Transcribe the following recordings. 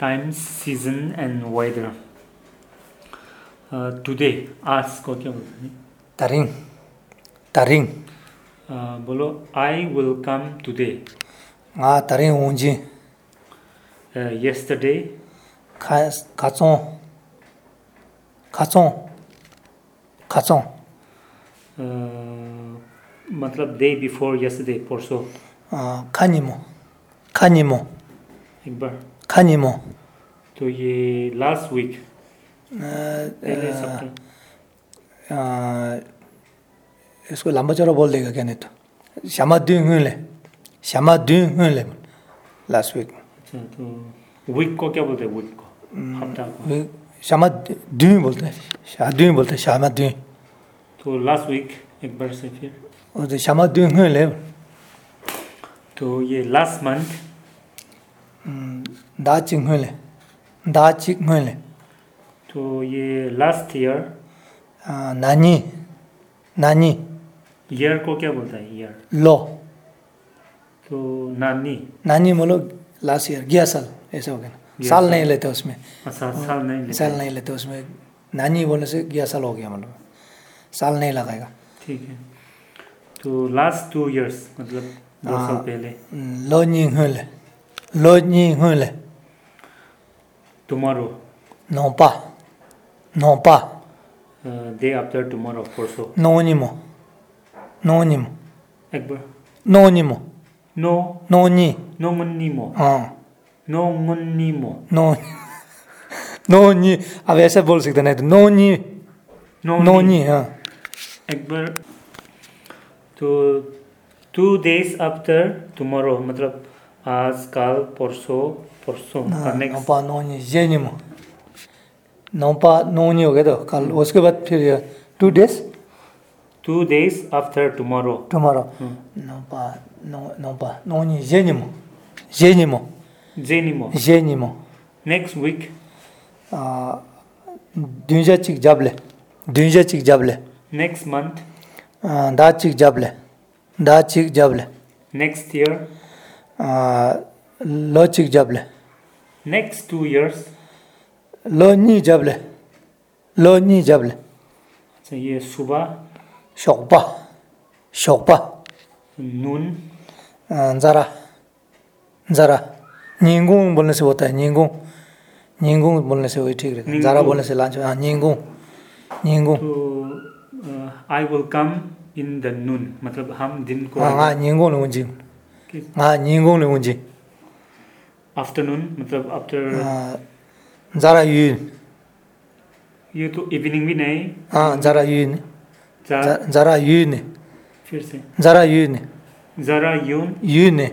Time, season and weather. Today, आज को क्या बोलते हैं? Taring. Taring. बोलो I will come today. Taring unji. Yesterday, Kachong. मतलब day before yesterday, परसों. Kanimo. एक बार. Kanimo. तो ये last week. पहले सप्ताह. इसको लंबा चौड़ा बोल देगा क्या नहीं तो श्यामा ले लास्ट वीक. अच्छा तो week को क्या बोलते हैं? week को हफ्ता को श्यामा बोलते हैं श्यामा तो last week एक बार से फिर और तो श्यामा ले तो ये last month दाचिक ले तो ये last year नानी year को क्या बोलता है? year लो तो नानी बोलो लास्ट ईयर गया साल ऐसा हो गया ना. साल नहीं लेते उसमें. साल नहीं लेते उसमें. नानी बोलने से गया साल हो गया मतलब साल नहीं लगाएगा. ठीक है तो लास्ट 2 years मतलब 2 साल पहले. लो ले tomorrow नोपा day after tomorrow परसों. नोनिमो एक बार नोनिमो नोनी अब ऐसे बोल सकते नहीं तो नोनी हाँ. एक बार तो 2 days after tomorrow मतलब आज कल परसों नोपा नोनी जेनिमो नोपा नोनी हो गया तो कल उसके बाद फिर 2 days after tomorrow नोपा नोनी जेनिमो next week दुंजाचिक जाबले next month दाचिक जाबले next year लोचिक जाबले next 2 years Loni जाबले अच्छा ये सुबह शोकपा नून जरा निंगुंग बोलने से होता है. निंगुंग बोलने से वही ठीक रहता है. जरा बोलने से लांच. निंगुंग तो I will come in the noon मतलब हम दिन को निंगुंग उंजी afternoon मतलब after जरा ये तो इवनिंग भी नहीं. जरा यून फिर से जरा यून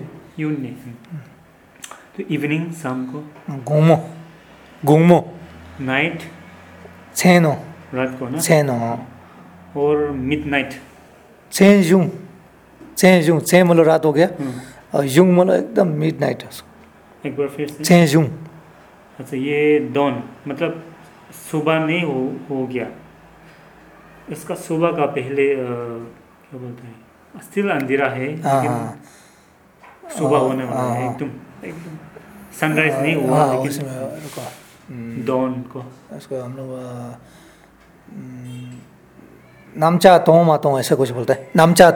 तो इवनिंग शाम को. गुंगमो नाइट छेनो रात को ना. छेनो और मिडनाइट छेन मतलब रात हो गया और युंग मतलब एकदम मिडनाइट. एक बार फिर से छेन अच्छा ये डॉन मतलब सुबह नहीं हो गया. इसका सुबह का पहले क्या बोलते हैं? स्टिल अंधेरा है लेकिन सुबह होने वाला है. एकदम सनराइज नहीं हुआ लेकिन डॉन को इसको हम लोग नामचा तो ऐसा कुछ बोलते हैं. नामचा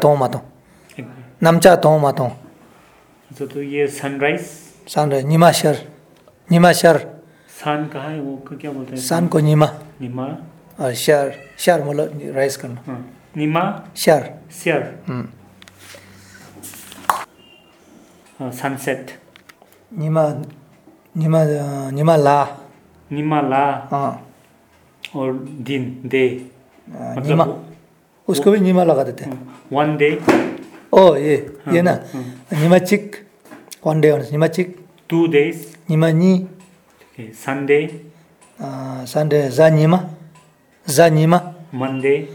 तो अच्छा तो ये सनराइज निमाशर सन कहाँ है वो क्या बोलते हैं? सन को निमा और शर मतलब राइस करना. निमा शर सनसेट निमा ला और दिन डे निमा उसको भी निमा लगा देते हैं. 1 day ये ना निमाचिक 1 day निमाचिक 2 days निमानी Sunday Zanima Monday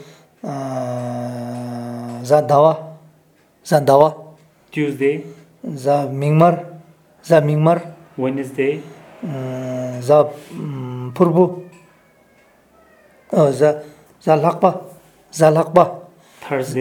Zandawa Tuesday Mingmar Wednesday Purbu Zalakba Thursday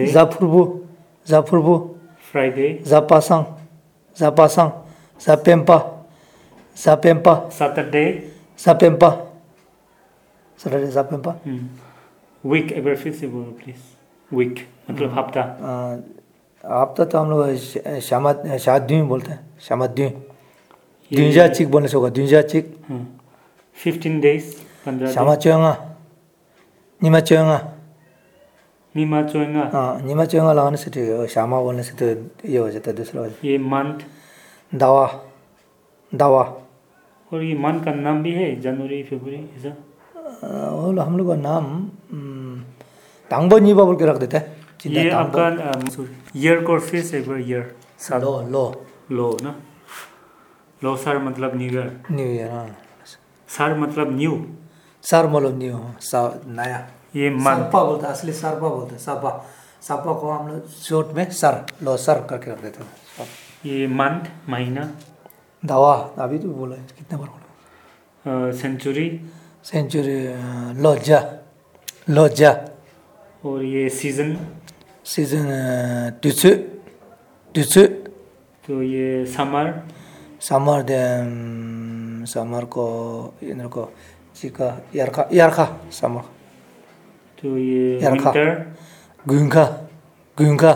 Zapurbu Friday Zapasang Zapempa सापेम्पा सैटरडे सापेम्पा सैटरडे सापेम्पा वीक एक बार फिर से बोलो प्लीज वीक मतलब हफ्ता हफ्ता तो हम लोग शामद्वी बोलते हैं शामद्वी द्विजा चिक बोलने से होगा द्विजा चिक 15 days 15 शामाचोंगा निमाचोंगा निमाचोंगा निमाचोंगा लगाने से ठीक है शामा बोलने से तो ये हो जाता है दूसरा ये मंथ दावा दावा और ये मंथ का नाम भी है जनवरी फरवरी ऐसा और हम लोग का नाम तांगबो नीबा बोल के रख देते हैं ये आपका ईयर को फिर से एक बार ईयर साल लो ना लो सर मतलब न्यू ईयर हाँ सर मतलब न्यू सर मतलब न्यू नया ये मंथ सरपा बोलते हैं असली सरपा बोलते हैं सरपा सरपा को हम लोग शॉर्ट में सर लो सर करके रख देते हैं ये मंथ महीना दवा अभी तो बोला कितने बार बोला सेंचुरी सेंचुरी लोजा लोजा और ये सीजन टुसु टुसु तो ये समर समर को इधर को चिका यारखा समर तो ये यारखा विंटर गुंखा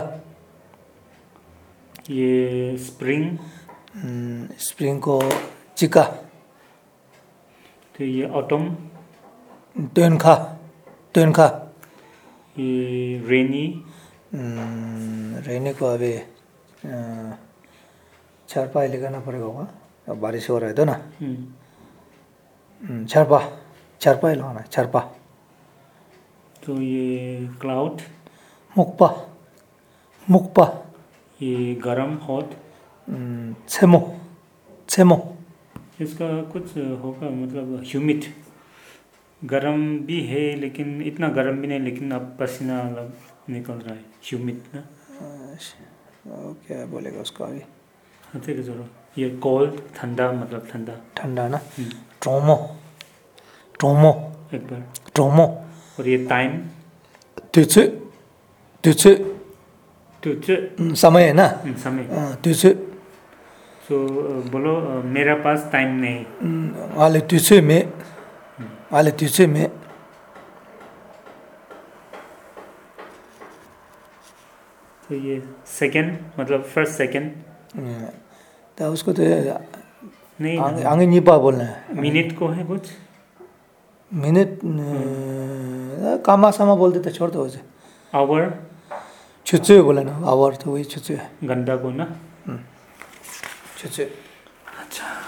ये स्प्रिंग को चिका तो ये ऑटम टोनखा ये रेनी को अभी छरपा लगाना पड़ेगा होगा अब बारिश हो रहा है तो ना छरपा ही लगाना है छरपा तो ये क्लाउड मुक्पा ये गरम हॉट छेमो इसका कुछ होगा मतलब ह्यूमिड गरम भी है लेकिन इतना गरम भी नहीं लेकिन अब पसीना निकल रहा है ह्यूमिड ना क्या बोलेगा उसका अभी ठीक है चलो ये कोल्ड ठंडा मतलब ठंडा ना ट्रोमो एक बार ट्रोमो और ये टाइम तुझे समय है ना समय तुझे तो बोलो मेरा पास टाइम नहीं आले तुझे में तो ये सेकंड मतलब फर्स्ट सेकंड तो उसको तो नहीं आगे निपा बोलना है मिनट को है कुछ मिनट कामा सामा बोल देते छोड़ दो उसे आवर छुचे बोला ना आवर तो वही छुचे घंटा को ना छुचे अच्छा